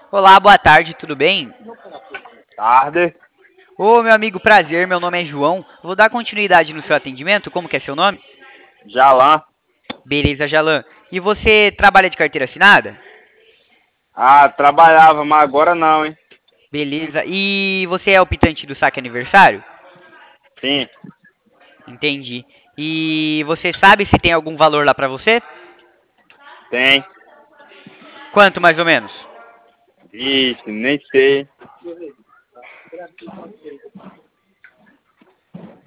Olá, boa tarde, tudo bem? Tarde, Ô, meu amigo, prazer, meu nome é João. Vou dar continuidade no seu atendimento, como que é seu nome? Jalan. Beleza, Jalan. E você trabalha de carteira assinada? Ah, trabalhava, mas agora não, hein? Beleza. E você é optante do saque aniversário? Sim, Entendi. E você sabe se tem algum valor lá pra você? tem. Quanto mais ou menos? Vixe, nem sei.